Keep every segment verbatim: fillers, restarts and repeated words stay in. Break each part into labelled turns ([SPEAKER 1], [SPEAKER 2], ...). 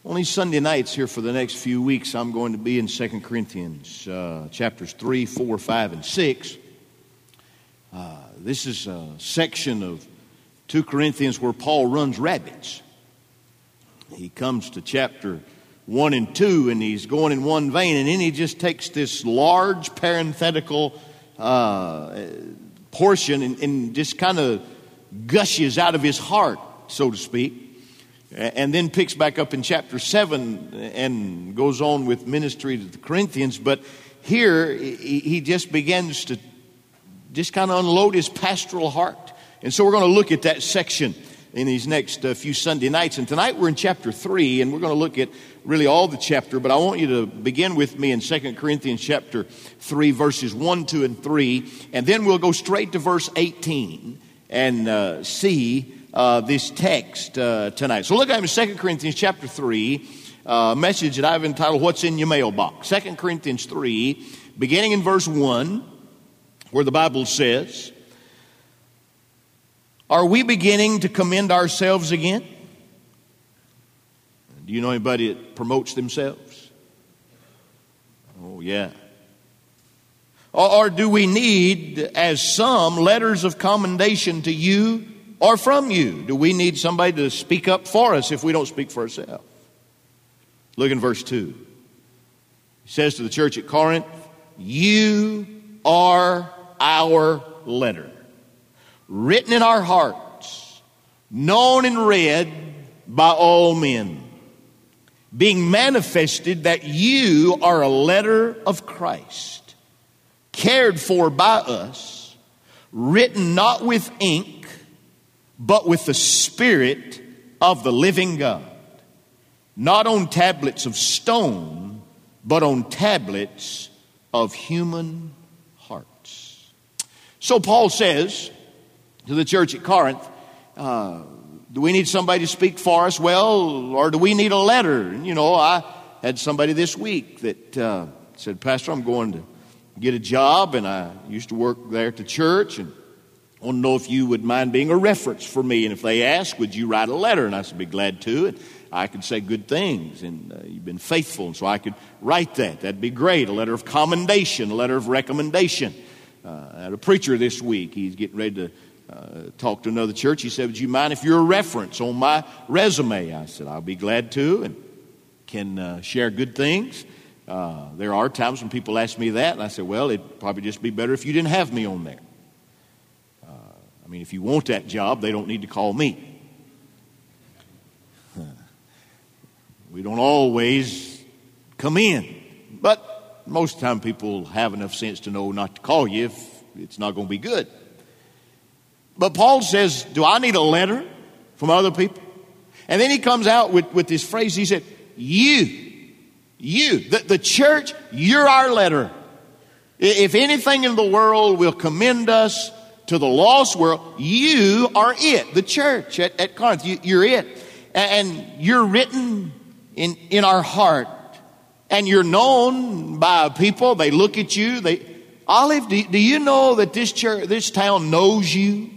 [SPEAKER 1] On these Sunday nights here for the next few weeks, I'm going to be in Second Corinthians, uh, chapters three, four, five, and six. Uh, this is a section of Second Corinthians where Paul runs rabbits. He comes to chapter one and two, and he's going in one vein, and then he just takes this large parenthetical uh, portion and, and just kind of gushes out of his heart, so to speak. And then picks back up in chapter seven and goes on with ministry to the Corinthians. But here he just begins to just kind of unload his pastoral heart. And so we're going to look at that section in these next uh, few Sunday nights. And tonight we're in chapter three, and we're going to look at really all the chapter. But I want you to begin with me in Second Corinthians chapter three, verses one, two, and three. And then we'll go straight to verse eighteen and uh, see Uh, this text uh, tonight. So look at me, Second Corinthians chapter three, a uh, message that I've entitled, What's in Your Mailbox? Second Corinthians three, beginning in verse one, where the Bible says, Are we beginning to commend ourselves again? Do you know anybody that promotes themselves? Oh, yeah. Or, or do we need, as some, letters of commendation to you or from you? Do we need somebody to speak up for us if we don't speak for ourselves? Look in verse two. He says to the church at Corinth, You are our letter, written in our hearts, known and read by all men, being manifested that you are a letter of Christ, cared for by us, written not with ink, but with the Spirit of the living God, not on tablets of stone, but on tablets of human hearts. So Paul says to the church at Corinth, uh, do we need somebody to speak for us? Well, or do we need a letter? You know, I had somebody this week that uh, said, Pastor, I'm going to get a job, and I used to work there at the church, and I want to know if you would mind being a reference for me. And if they ask, would you write a letter? And I said, be glad to. And I could say good things. And uh, you've been faithful. And so I could write that. That'd be great. A letter of commendation, a letter of recommendation. Uh, I had a preacher this week. He's getting ready to uh, talk to another church. He said, would you mind if you're a reference on my resume? I said, I'll be glad to, and can uh, share good things. Uh, there are times when people ask me that. And I said, well, it'd probably just be better if you didn't have me on there. I mean, if you want that job, they don't need to call me. We don't always come in. But most of the time people have enough sense to know not to call you if it's not going to be good. But Paul says, do I need a letter from other people? And then he comes out with, with this phrase. He said, you, you, the, the church, you're our letter. If anything in the world will commend us to the lost world, you are it. The church at, at Corinth, you, you're it. And you're written in, in our heart. And you're known by people. They look at you. They, Olive, do, do you know that this church, this town knows you?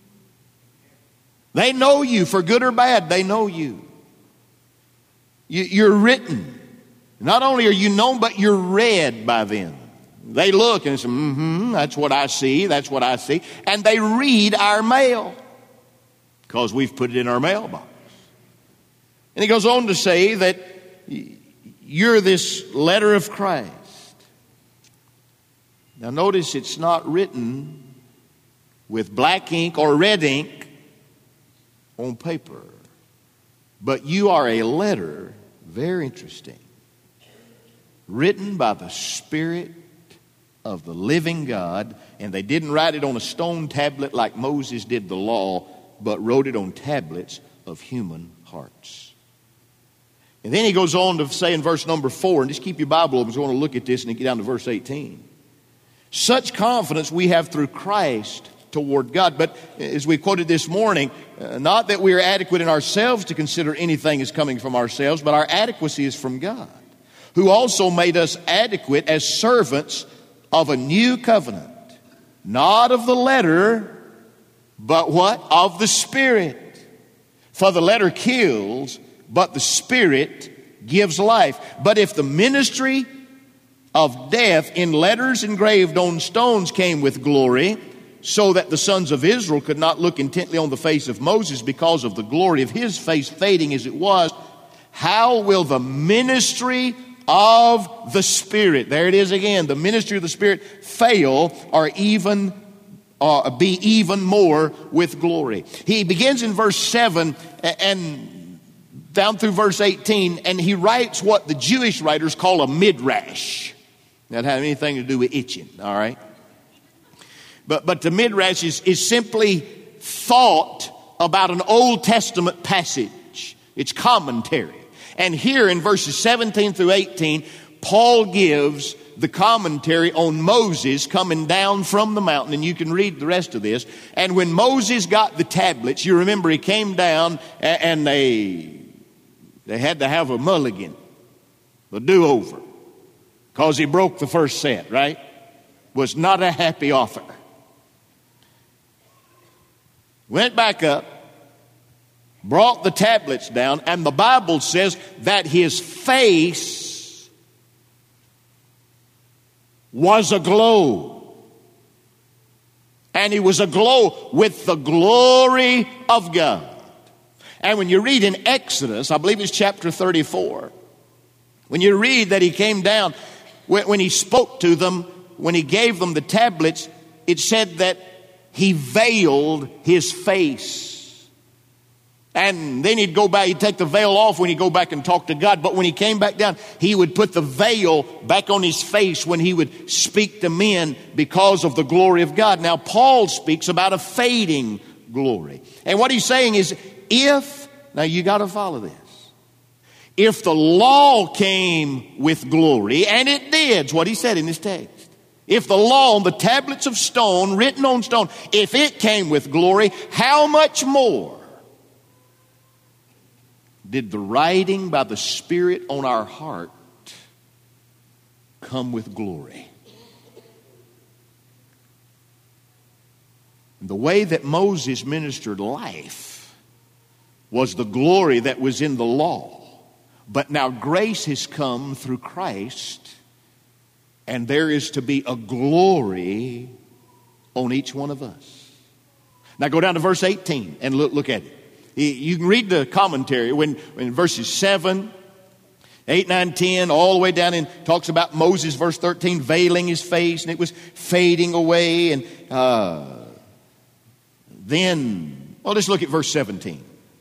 [SPEAKER 1] They know you, for good or bad, they know you. you you're written. Not only are you known, but you're read by them. They look and say, mm-hmm, that's what I see, that's what I see. And they read our mail because we've put it in our mailbox. And he goes on to say that you're this letter of Christ. Now notice it's not written with black ink or red ink on paper. But you are a letter, very interesting, written by the Spirit of the living God, and they didn't write it on a stone tablet like Moses did the law, but wrote it on tablets of human hearts. And then he goes on to say in verse number four, and just keep your Bible open, so I want to look at this and then get down to verse eighteen. Such confidence we have through Christ toward God. But as we quoted this morning, uh, not that we are adequate in ourselves to consider anything as coming from ourselves, but our adequacy is from God, who also made us adequate as servants of a new covenant, not of the letter, but what? Of the Spirit. For the letter kills, but the Spirit gives life. But if the ministry of death in letters engraved on stones came with glory, so that the sons of Israel could not look intently on the face of Moses because of the glory of his face fading as it was, how will the ministry of the Spirit, there it is again, the ministry of the Spirit fail or even uh, be even more with glory? He begins in verse seven and down through verse eighteen, and he writes what the Jewish writers call a midrash. That have anything to do with itching, all right? But but the midrash is, is simply thought about an Old Testament passage. It's commentary. And here in verses seventeen through eighteen, Paul gives the commentary on Moses coming down from the mountain. And you can read the rest of this. And when Moses got the tablets, you remember he came down and they, they had to have a mulligan, a do-over, because he broke the first set, right? Was not a happy author. Went back up, brought the tablets down, and the Bible says that his face was aglow. And he was aglow with the glory of God. And when you read in Exodus, I believe it's chapter thirty-four, when you read that he came down, when he spoke to them, when he gave them the tablets, it said that he veiled his face. And then he'd go back, he'd take the veil off when he'd go back and talk to God. But when he came back down, he would put the veil back on his face when he would speak to men because of the glory of God. Now, Paul speaks about a fading glory. And what he's saying is, if, now you got to follow this. If the law came with glory, and it did, it's what he said in this text. If the law on the tablets of stone, written on stone, if it came with glory, how much more did the writing by the Spirit on our heart come with glory? The way that Moses ministered life was the glory that was in the law. But now grace has come through Christ, and there is to be a glory on each one of us. Now go down to verse eighteen and look, look at it. You can read the commentary when, when verses seven, eight, nine, ten, all the way down and talks about Moses, verse thirteen, veiling his face, and it was fading away. And uh, then, well, let's look at verse seventeen.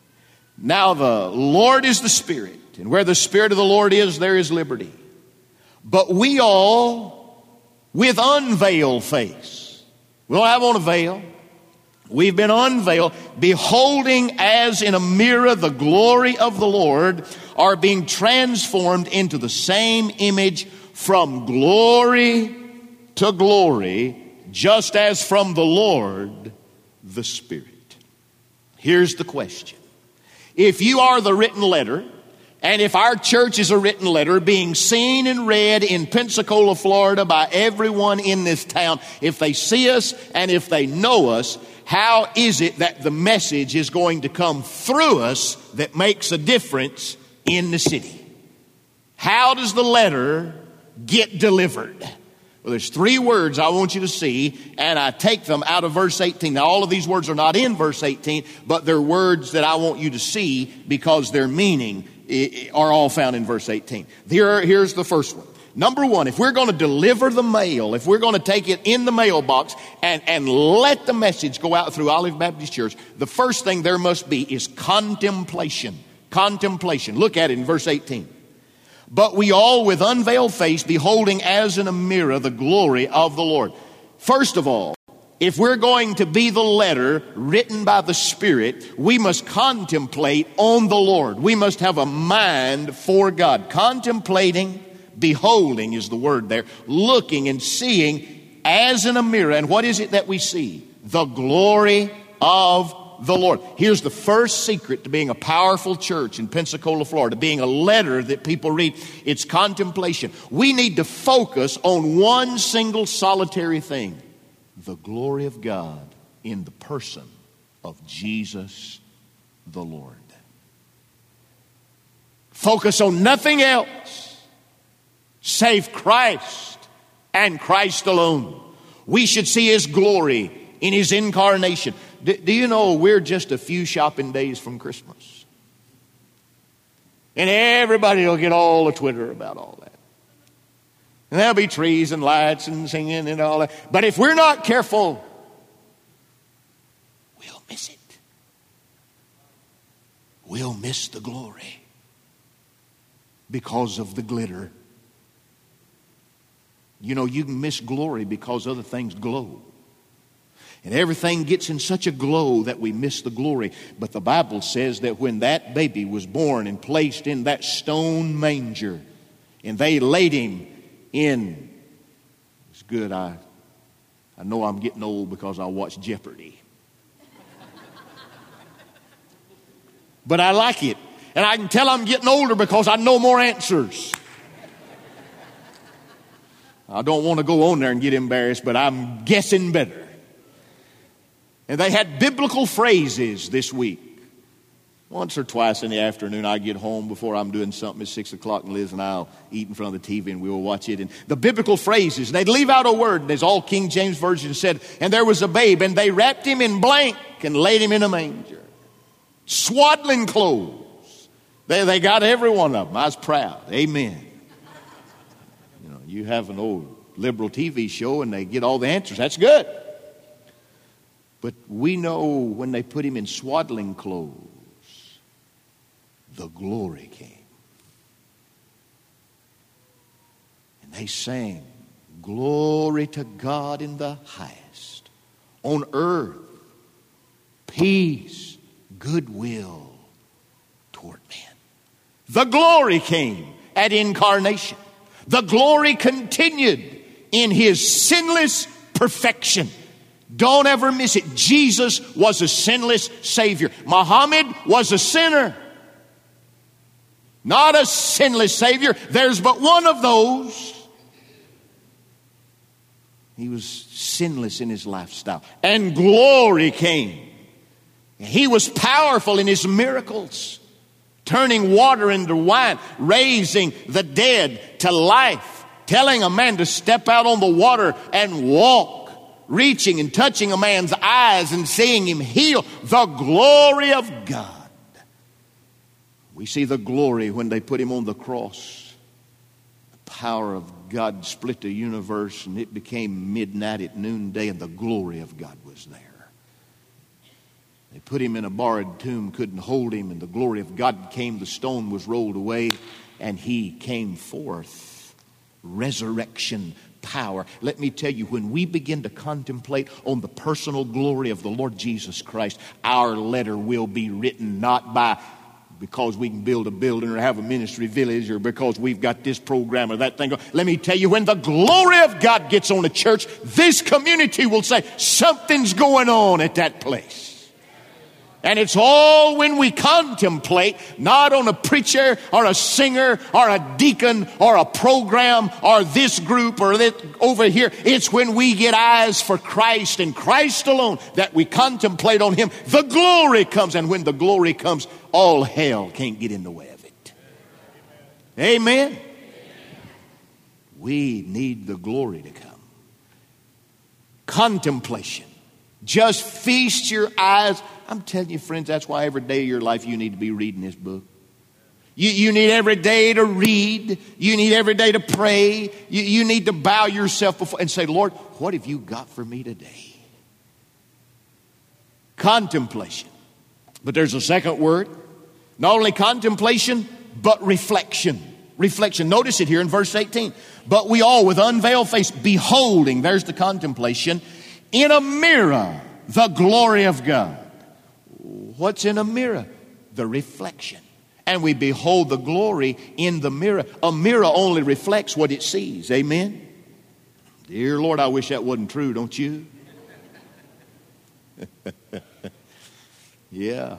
[SPEAKER 1] Now the Lord is the Spirit, and where the Spirit of the Lord is, there is liberty. But we all, with unveiled face, we don't have on a veil. We've been unveiled, beholding as in a mirror the glory of the Lord, are being transformed into the same image from glory to glory, just as from the Lord, the Spirit. Here's the question. If you are the written letter, and if our church is a written letter being seen and read in Pensacola, Florida by everyone in this town, if they see us and if they know us, how is it that the message is going to come through us that makes a difference in the city? How does the letter get delivered? Well, there's three words I want you to see, and I take them out of verse eighteen. Now, all of these words are not in verse eighteen, but they're words that I want you to see because their meaning are all found in verse eighteen. Here, here's the first one. Number one, if we're going to deliver the mail, if we're going to take it in the mailbox and, and let the message go out through Olive Baptist Church, the first thing there must be is contemplation. Contemplation. Look at it in verse eighteen. But we all with unveiled face, beholding as in a mirror the glory of the Lord. First of all, if we're going to be the letter written by the Spirit, we must contemplate on the Lord. We must have a mind for God. Contemplating, beholding is the word there. Looking and seeing as in a mirror. And what is it that we see? The glory of the Lord. Here's the first secret to being a powerful church in Pensacola, Florida, being a letter that people read. It's contemplation. We need to focus on one single solitary thing. The glory of God in the person of Jesus the Lord. Focus on nothing else save Christ and Christ alone. We should see His glory in His incarnation. Do, do you know we're just a few shopping days from Christmas? And everybody will get all the Twitter about all that. And there'll be trees and lights and singing and all that. But if we're not careful, we'll miss it. We'll miss the glory because of the glitter. You know, you can miss glory because other things glow. And everything gets in such a glow that we miss the glory. But the Bible says that when that baby was born and placed in that stone manger, and they laid him in, it's good, I, I know I'm getting old because I watch Jeopardy. But I like it. And I can tell I'm getting older because I know more answers. I don't want to go on there and get embarrassed, but I'm guessing better. And they had biblical phrases this week. Once or twice in the afternoon, I get home before I'm doing something at six o'clock, and Liz and I'll eat in front of the T V and we'll watch it. And the biblical phrases, they'd leave out a word, and as all King James Version said, and there was a babe, and they wrapped him in blank and laid him in a manger. Swaddling clothes. They, they got every one of them. I was proud. Amen. You know, you have an old liberal T V show and they get all the answers. That's good. But we know when they put him in swaddling clothes, the glory came. And they sang, glory to God in the highest. On earth, peace, goodwill toward men. The glory came at incarnation. The glory continued in His sinless perfection. Don't ever miss it. Jesus was a sinless Savior. Muhammad was a sinner. Not a sinless Savior. There's but one of those. He was sinless in his lifestyle. And glory came. He was powerful in His miracles. Turning water into wine. Raising the dead to life. Telling a man to step out on the water and walk. Reaching and touching a man's eyes and seeing him heal. The glory of God. We see the glory when they put Him on the cross. The power of God split the universe and it became midnight at noonday and the glory of God was there. They put Him in a borrowed tomb, couldn't hold Him, and the glory of God came. The stone was rolled away and He came forth. Resurrection power. Let me tell you, when we begin to contemplate on the personal glory of the Lord Jesus Christ, our letter will be written not by because we can build a building or have a ministry village or because we've got this program or that thing. Let me tell you, when the glory of God gets on a church, this community will say something's going on at that place. And it's all when we contemplate, not on a preacher or a singer or a deacon or a program or this group or this over here. It's when we get eyes for Christ and Christ alone that we contemplate on Him. The glory comes, and when the glory comes, all hell can't get in the way of it. Amen. We need the glory to come. Contemplation. Just feast your eyes. I'm telling you, friends, that's why every day of your life you need to be reading this book. You, you need every day to read. You need every day to pray. You, you need to bow yourself before and say, Lord, what have you got for me today? Contemplation. But there's a second word. Not only contemplation, but reflection. Reflection. Notice it here in verse eighteen. But we all with unveiled face, beholding, there's the contemplation, in a mirror, the glory of God. What's in a mirror? The reflection. And we behold the glory in the mirror. A mirror only reflects what it sees. Amen? Dear Lord, I wish that wasn't true, don't you? Yeah.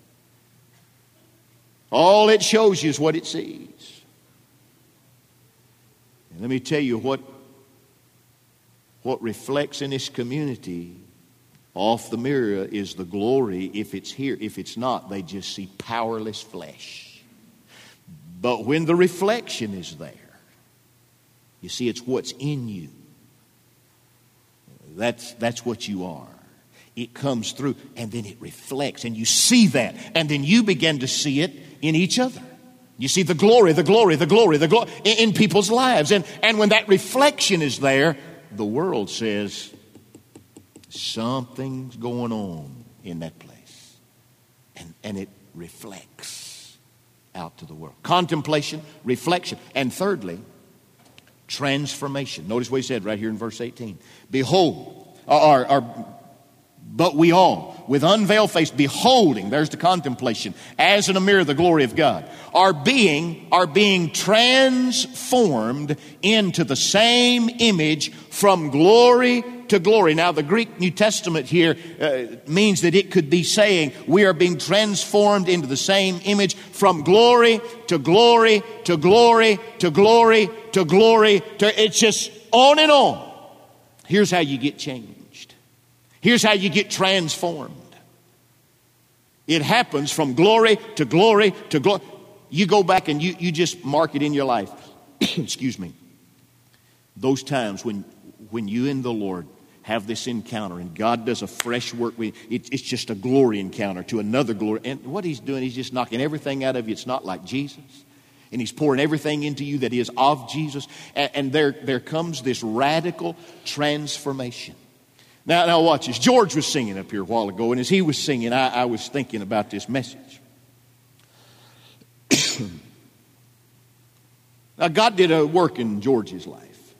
[SPEAKER 1] All it shows you is what it sees. And let me tell you what, what reflects in this community off the mirror is the glory if it's here. If it's not, they just see powerless flesh. But when the reflection is there, you see, it's what's in you. That's, that's what you are. It comes through, and then it reflects, and you see that, and then you begin to see it in each other. You see the glory, the glory, the glory, the glory in, in people's lives. And, and when that reflection is there, the world says, something's going on in that place. And, and it reflects out to the world. Contemplation, reflection. And thirdly, transformation. Notice what he said right here in verse eighteen. Behold, or, or but we all, with unveiled face, beholding, there's the contemplation, as in a mirror the glory of God, are being, are being transformed into the same image from glory to glory. Now, the Greek New Testament here uh, means that it could be saying we are being transformed into the same image from glory to glory to glory to glory to glory. To, it's just on and on. Here's how you get changed. Here's how you get transformed. It happens from glory to glory to glory. You go back and you, you just mark it in your life. Excuse me. Those times when, when you and the Lord have this encounter and God does a fresh work with you, it, it's just a glory encounter to another glory. And what he's doing, he's just knocking everything out of you. It's not like Jesus. And he's pouring everything into you that is of Jesus. And, and there, there comes this radical transformation. Now, now watch this. George was singing up here a while ago, and as he was singing, I, I was thinking about this message. Now, God did a work in George's life.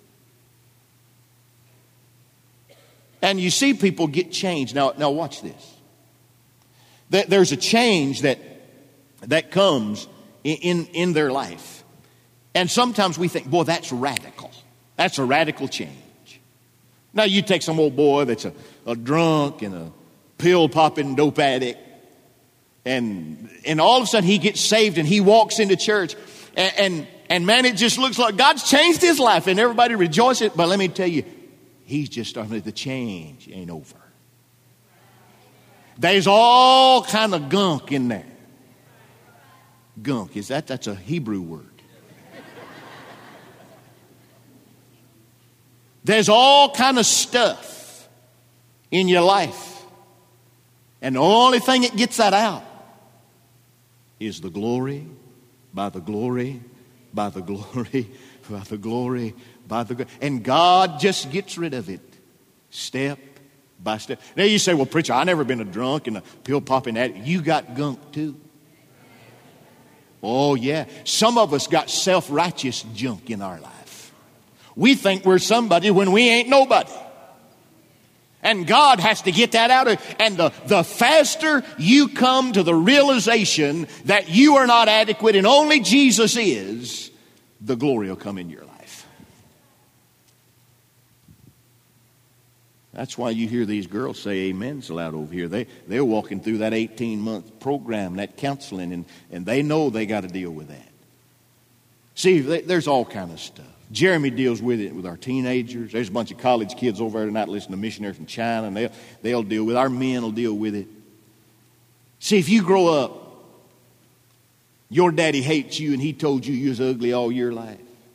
[SPEAKER 1] And you see people get changed. Now, now watch this. There's a change that, that comes in, in, in their life. And sometimes we think, boy, that's radical. That's a radical change. Now, you take some old boy that's a, a drunk and a pill-popping dope addict, and and all of a sudden he gets saved and he walks into church, and, and, and man, it just looks like God's changed his life, and everybody rejoices. But let me tell you, he's just starting, the change ain't over. There's all kind of gunk in there. Gunk, is that, that's a Hebrew word. There's all kind of stuff in your life. And the only thing that gets that out is the glory, by the glory, by the glory, by the glory, by the glory. And God just gets rid of it step by step. Now you say, well, preacher, I've never been a drunk and a pill-popping addict. You got gunk too. Oh, yeah. Some of us got self-righteous junk in our life. We think we're somebody when we ain't nobody. And God has to get that out of you. And the, the faster you come to the realization that you are not adequate and only Jesus is, the glory will come in your life. That's why you hear these girls say amen so loud over here. They, they're walking through that eighteen-month program, that counseling, and, and they know they got to deal with that. See, they, there's all kind of stuff. Jeremy deals with it with our teenagers. There's a bunch of college kids over there tonight listening to missionaries from China, and they'll, they'll deal with it. Our men will deal with it. See, if you grow up, your daddy hates you and he told you you was ugly all your life.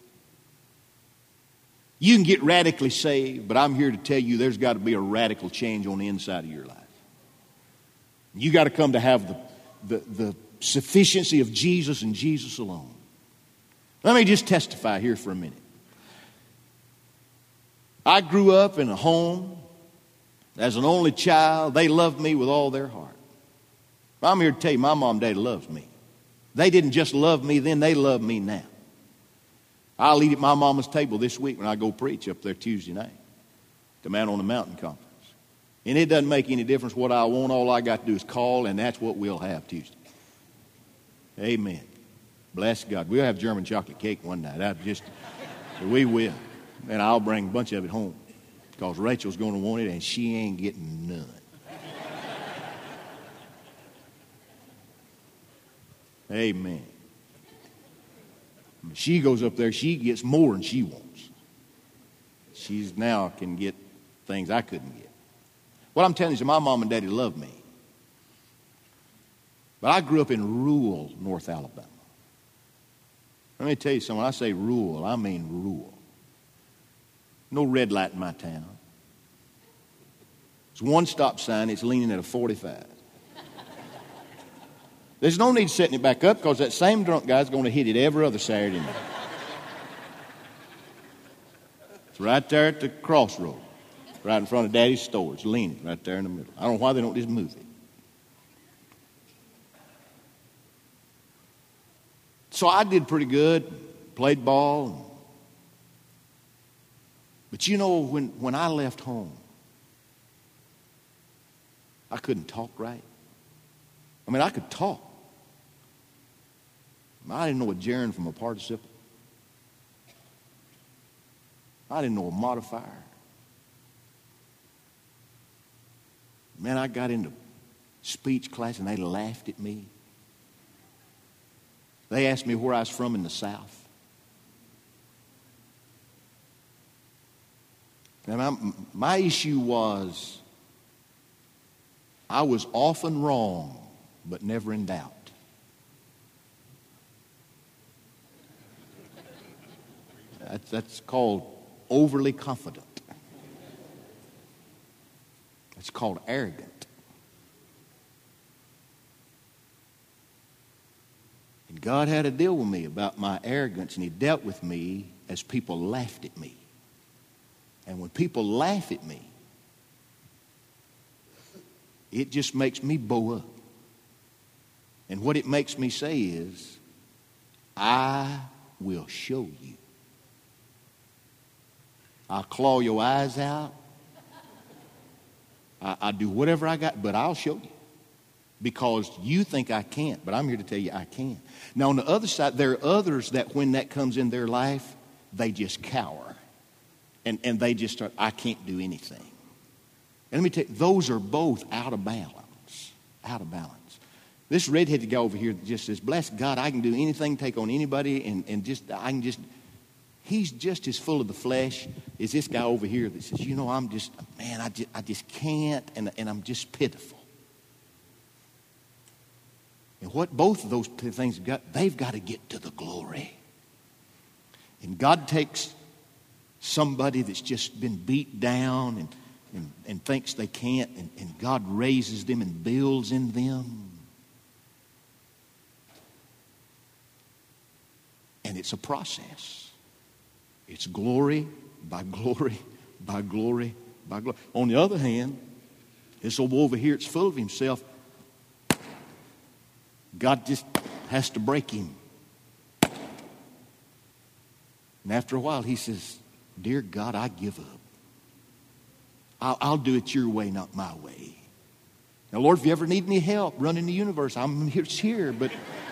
[SPEAKER 1] You can get radically saved, but I'm here to tell you there's got to be a radical change on the inside of your life. You got to come to have the, the, the sufficiency of Jesus and Jesus alone. Let me just testify here for a minute. I grew up in a home as an only child. They loved me with all their heart. I'm here to tell you, my mom and daddy loves me. They didn't just love me then, they love me now. I'll eat at my mama's table this week when I go preach up there Tuesday night. The Man on the Mountain Conference. And it doesn't make any difference what I want. All I got to do is call, and that's what we'll have Tuesday. Amen. Bless God. We'll have German chocolate cake one night. I just, we will. And I'll bring a bunch of it home. Because Rachel's going to want it, and she ain't getting none. Amen. She goes up there, she gets more than she wants. She's now can get things I couldn't get. What I'm telling you is my mom and daddy love me. But I grew up in rural North Alabama. Let me tell you something. When I say rule, I mean rule. No red light in my town. There's one stop sign. It's leaning at a forty-five. There's no need setting it back up because that same drunk guy's going to hit it every other Saturday night. It's right there at the crossroad, right in front of Daddy's store. It's leaning right there in the middle. I don't know why they don't just move it. So I did pretty good, played ball. But you know, when, when I left home, I couldn't talk right. I mean, I could talk. I didn't know a gerund from a participle. I didn't know a modifier. Man, I got into speech class and they laughed at me. They asked me where I was from in the South. And my, my issue was I was often wrong, but never in doubt. That's, that's called overly confident. That's called arrogant. And God had to deal with me about my arrogance, and He dealt with me as people laughed at me. And when people laugh at me, it just makes me bow up. And what it makes me say is, I will show you. I'll claw your eyes out. I, I do whatever I got, but I'll show you. Because you think I can't, but I'm here to tell you I can. Now, on the other side, there are others that when that comes in their life, they just cower. And, and they just start, I can't do anything. And let me tell you, those are both out of balance. Out of balance. This redheaded guy over here just says, bless God, I can do anything, take on anybody, and, and just, I can just, he's just as full of the flesh as this guy over here that says, you know, I'm just, man, I just, I just can't, and, and I'm just pitiful. And what both of those things have got, they've got to get to the glory. And God takes somebody that's just been beat down and, and, and thinks they can't, and, and God raises them and builds in them. And it's a process. It's glory by glory by glory by glory. On the other hand, this old boy over here, it's full of himself. God just has to break him. And after a while, he says, dear God, I give up. I'll, I'll do it your way, not my way. Now, Lord, if you ever need any help running the universe, I'm here, here but,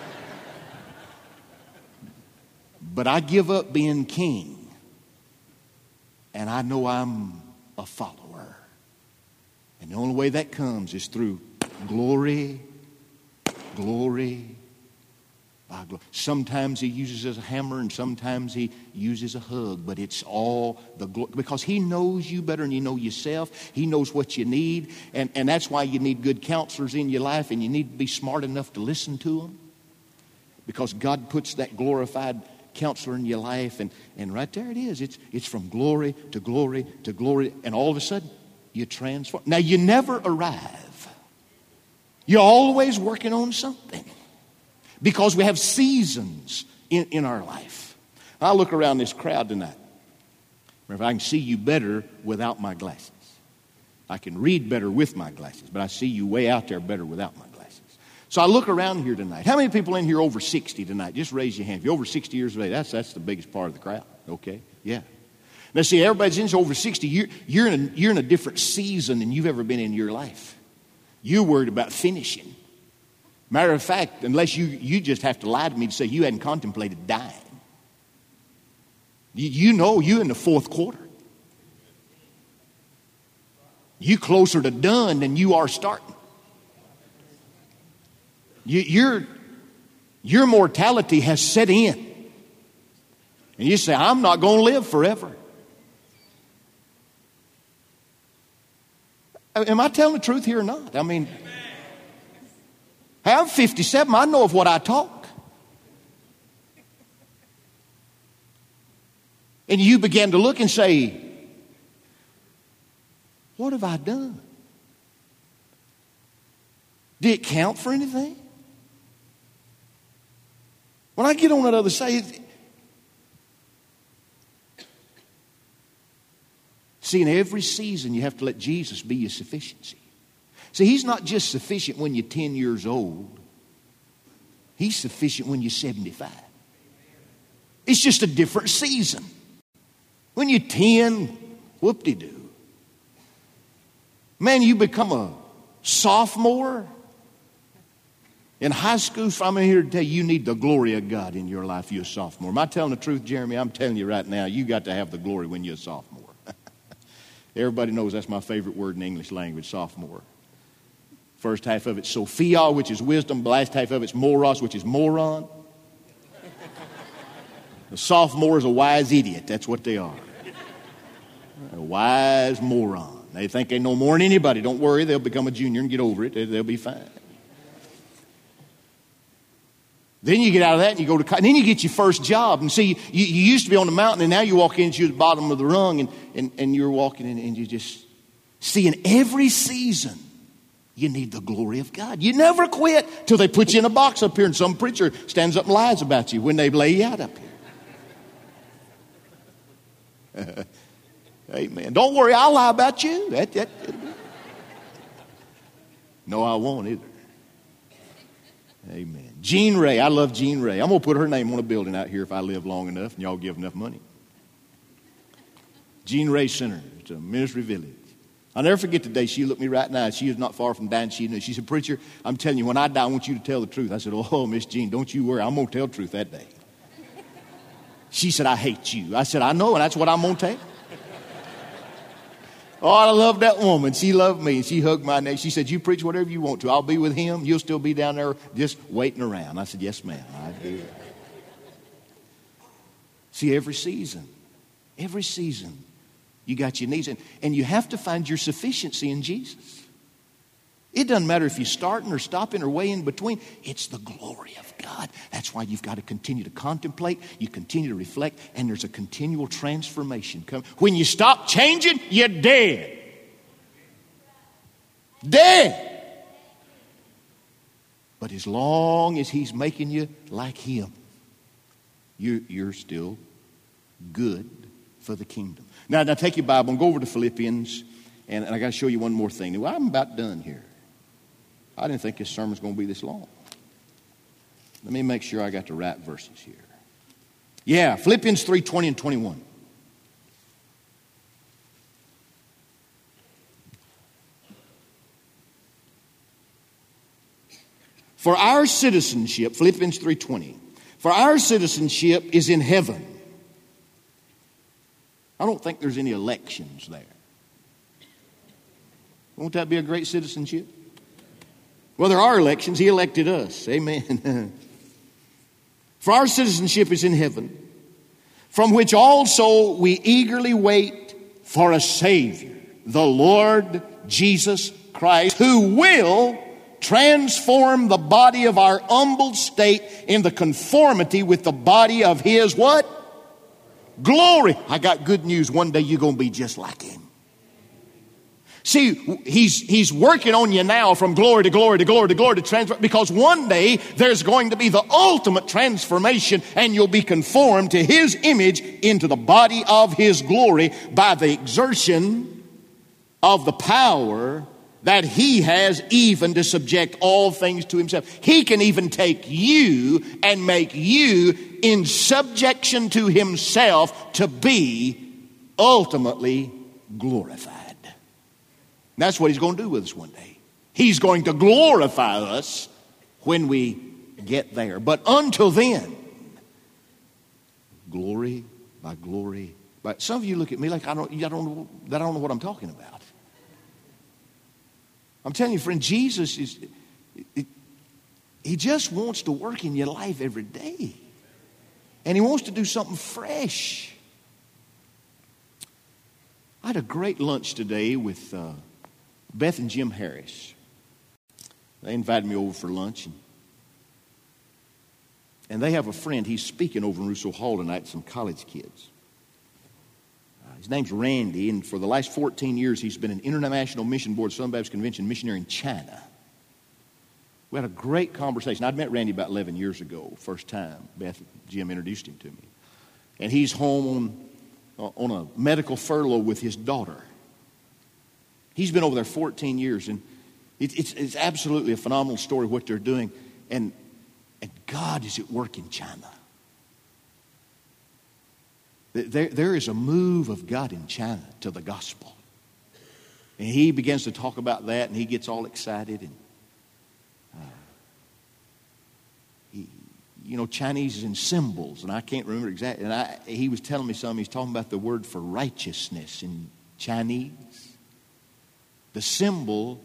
[SPEAKER 1] but I give up being king. And I know I'm a follower. And the only way that comes is through glory, glory, by glory. Sometimes he uses a hammer and sometimes he uses a hug, but it's all the glory. Because he knows you better than you know yourself. He knows what you need. And, and that's why you need good counselors in your life, and you need to be smart enough to listen to them. Because God puts that glorified counselor in your life, and, and right there it is. It's, it's from glory to glory to glory, and all of a sudden you transform. Now, you never arrive. You're always working on something. Because we have seasons in, in our life. I look around this crowd tonight. If I can see you better without my glasses. I can read better with my glasses, but I see you way out there better without my glasses. So I look around here tonight. How many people in here over sixty tonight? Just raise your hand. If you're over sixty years of age, that's, that's the biggest part of the crowd. Okay? Yeah. Now see, everybody's in over sixty. You're, you're, in a, you're in a different season than you've ever been in your life. You're worried about finishing. Matter of fact, unless you, you just have to lie to me to say you hadn't contemplated dying. You, you know you're in the fourth quarter. You're closer to done than you are starting. You, your, your mortality has set in. And you say, I'm not going to live forever. Am I telling the truth here or not? I mean, hey, I'm fifty-seven. I know of what I talk. And you began to look and say, what have I done? Did it count for anything? When I get on that other side, see, in every season you have to let Jesus be your sufficiency. See, He's not just sufficient when you're ten years old. He's sufficient when you're seventy-five. It's just a different season. When you're ten, whoop-de-doo. Man, you become a sophomore in high school. I'm here to tell you, you need the glory of God in your life. You're a sophomore. Am I telling the truth, Jeremy? I'm telling you right now, you got to have the glory when you're a sophomore. Everybody knows that's my favorite word in English language, sophomore. First half of it's Sophia, which is wisdom. The last half of it's moros, which is moron. The sophomore is a wise idiot. That's what they are. A wise moron. They think they know more than anybody. Don't worry, they'll become a junior and get over it. They'll be fine. Then you get out of that and you go to college. And then you get your first job. And see, you, you used to be on the mountain, and now you walk in and you're at the bottom of the rung, and, and, and you're walking in and you just see, in every season, you need the glory of God. You never quit till they put you in a box up here and some preacher stands up and lies about you when they lay you out up here. Amen. Don't worry, I'll lie about you. That, that, no, I won't either. Amen. Jean Ray. I love Jean Ray. I'm going to put her name on a building out here if I live long enough and y'all give enough money. Jean Ray Center. It's a ministry village. I'll never forget the day she looked me right in the eye. She was not far from dying. She knew. She said, preacher, I'm telling you, when I die, I want you to tell the truth. I said, oh, Miss Jean, don't you worry. I'm going to tell the truth that day. She said, I hate you. I said, I know, and that's what I'm going to tell. Oh, I love that woman. She loved me. She hugged my neck. She said, you preach whatever you want to. I'll be with him. You'll still be down there just waiting around. I said, yes, ma'am. I do. See, every season, every season, you got your needs. And, and you have to find your sufficiency in Jesus. It doesn't matter if you're starting or stopping or way in between. It's the glory of God. That's why you've got to continue to contemplate. You continue to reflect. And there's a continual transformation coming. When you stop changing, you're dead. Dead. But as long as He's making you like Him, you're, you're still good for the kingdom. Now, now take your Bible and go over to Philippians. And, and I got to show you one more thing. Well, I'm about done here. I didn't think this sermon's going to be this long. Let me make sure I got the right verses here. Yeah, Philippians three, twenty and twenty-one. For our citizenship, Philippians three twenty, for our citizenship is in heaven. I don't think there's any elections there. Won't that be a great citizenship? Well, there are elections. He elected us. Amen. For our citizenship is in heaven, from which also we eagerly wait for a Savior, the Lord Jesus Christ, who will transform the body of our humbled state in the conformity with the body of His what? Glory. I got good news. One day you're going to be just like Him. See, he's, he's working on you now from glory to glory to glory to glory to transfer, because one day there's going to be the ultimate transformation and you'll be conformed to His image into the body of His glory by the exertion of the power that He has even to subject all things to Himself. He can even take you and make you in subjection to Himself to be ultimately glorified. That's what He's going to do with us one day. He's going to glorify us when we get there. But until then, glory by glory. But some of you look at me like I don't, I don't know, I don't know what I'm talking about. I'm telling you, friend, Jesus is, He just wants to work in your life every day. And He wants to do something fresh. I had a great lunch today with uh, Beth and Jim Harris. They invited me over for lunch. And, and they have a friend. He's speaking over in Russo Hall tonight to some college kids. his name's Randy, and for the last fourteen years, he's been an International Mission Board Southern Baptist Convention missionary in China. We had a great conversation. I'd met Randy about eleven years ago, first time. Beth, Jim introduced him to me. And he's home on, on a medical furlough with his daughter. He's been over there fourteen years, and it, it's, it's absolutely a phenomenal story what they're doing. And, and God is at work in China. There, there is a move of God in China to the gospel. And he begins to talk about that, and he gets all excited. And uh, he, you know, Chinese is in symbols, and I can't remember exactly. And I, he was telling me something. He's talking about the word for righteousness in Chinese. The symbol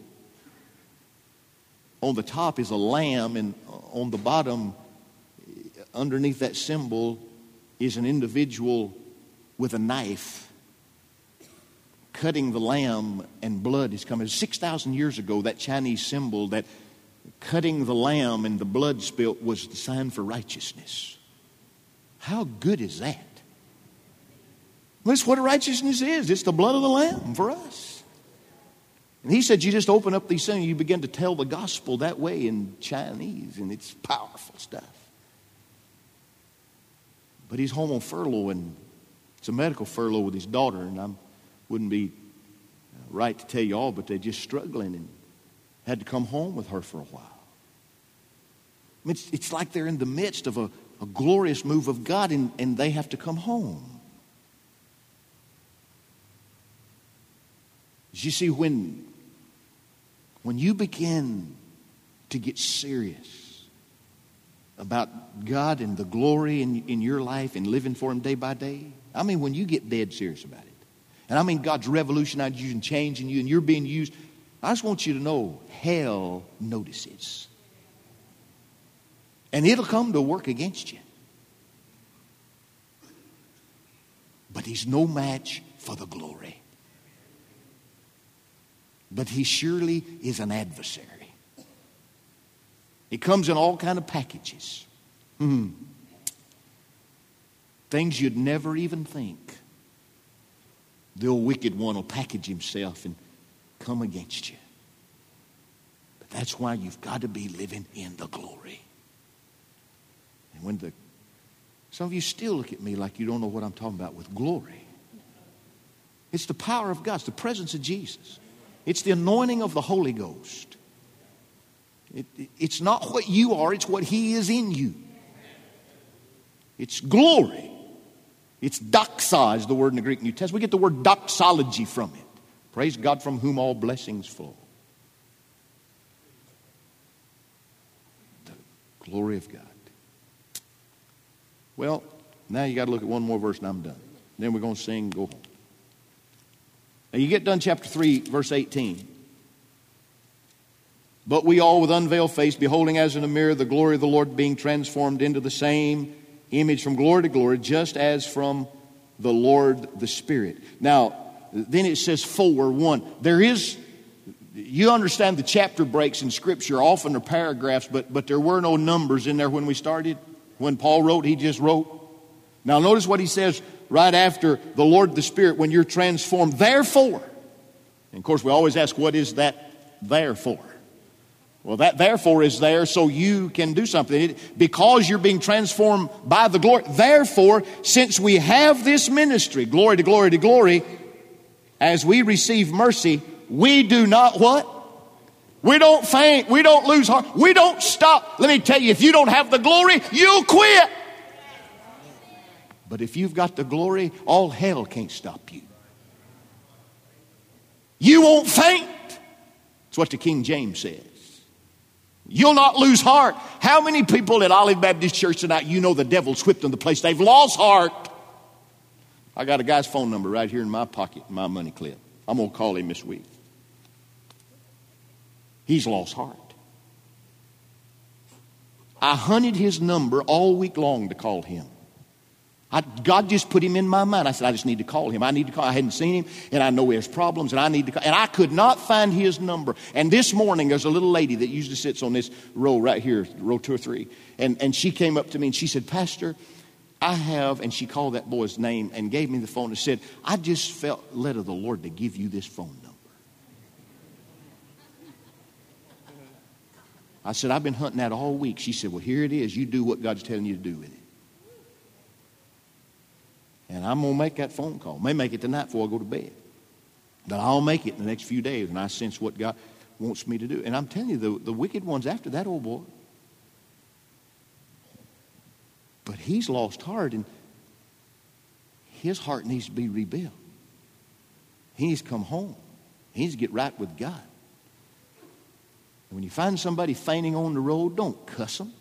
[SPEAKER 1] on the top is a lamb, and on the bottom, underneath that symbol, is an individual with a knife cutting the lamb, and blood is coming. six thousand years ago, that Chinese symbol, that cutting the lamb and the blood spilt, was the sign for righteousness. How good is that? Well, that's what righteousness is. It's the blood of the lamb for us. And he said you just open up these things, you begin to tell the gospel that way in Chinese, and it's powerful stuff. But he's home on furlough, and it's a medical furlough with his daughter, and I wouldn't be right to tell you all, but they're just struggling and had to come home with her for a while. I mean, it's, it's like they're in the midst of a, a glorious move of God, and, and they have to come home. You see, when, when you begin to get serious about God and the glory in, in your life and living for Him day by day, I mean, when you get dead serious about it, and I mean God's revolutionizing you and changing you and you're being used, I just want you to know hell notices. And it'll come to work against you. But He's no match for the glory. But He surely is an adversary. It comes in all kind of packages. Hmm. Things you'd never even think. The old wicked one will package himself and come against you. But that's why you've got to be living in the glory. And when the some of you still look at me like you don't know what I'm talking about with glory. It's the power of God. It's the presence of Jesus. It's the anointing of the Holy Ghost. It, it, it's not what you are, it's what He is in you. It's glory. It's doxa is the word in the Greek New Testament. We get the word doxology from it. Praise God, from whom all blessings flow. The glory of God. Well, now you got to look at one more verse and I'm done. Then we're going to sing and go home. Now you get done chapter three, verse eighteen. But we all with unveiled face, beholding as in a mirror the glory of the Lord, being transformed into the same image from glory to glory, just as from the Lord the Spirit. Now, then it says for one. There is, you understand the chapter breaks in Scripture often are paragraphs, but, but there were no numbers in there when we started. When Paul wrote, he just wrote. Now notice what he says right after the Lord the Spirit, when you're transformed. Therefore, and of course we always ask, what is that therefore? Well, that therefore is there so you can do something. It, because you're being transformed by the glory. Therefore, since we have this ministry, glory to glory to glory, as we receive mercy, we do not what? We don't faint. We don't lose heart. We don't stop. Let me tell you, if you don't have the glory, you'll quit. But if you've got the glory, all hell can't stop you. You won't faint. That's what the King James says. You'll not lose heart. How many people at Olive Baptist Church tonight, you know the devil's whipped them the place? They've lost heart. I got a guy's phone number right here in my pocket, in my money clip. I'm going to call him this week. He's lost heart. I hunted his number all week long to call him. I, God just put him in my mind. I said, I just need to call him. I need to call. I hadn't seen him, and I know he has problems, and I need to call. And I could not find his number. And this morning, there's a little lady that usually sits on this row right here, row two or three. And, and she came up to me, and she said, Pastor, I have, and she called that boy's name and gave me the phone and said, I just felt led of the Lord to give you this phone number. I said, I've been hunting that all week. She said, well, here it is. You do what God's telling you to do with it. And I'm going to make that phone call. May make it tonight before I go to bed. But I'll make it in the next few days, and I sense what God wants me to do. And I'm telling you, the, the wicked one's after that old boy. But he's lost heart, and his heart needs to be rebuilt. He needs to come home. He needs to get right with God. And when you find somebody fainting on the road, don't cuss them.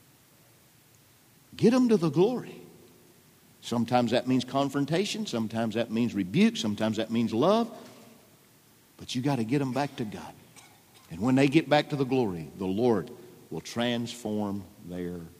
[SPEAKER 1] Get them to the glory. Sometimes that means confrontation. Sometimes that means rebuke. Sometimes that means love. But you got to get them back to God. And when they get back to the glory, the Lord will transform their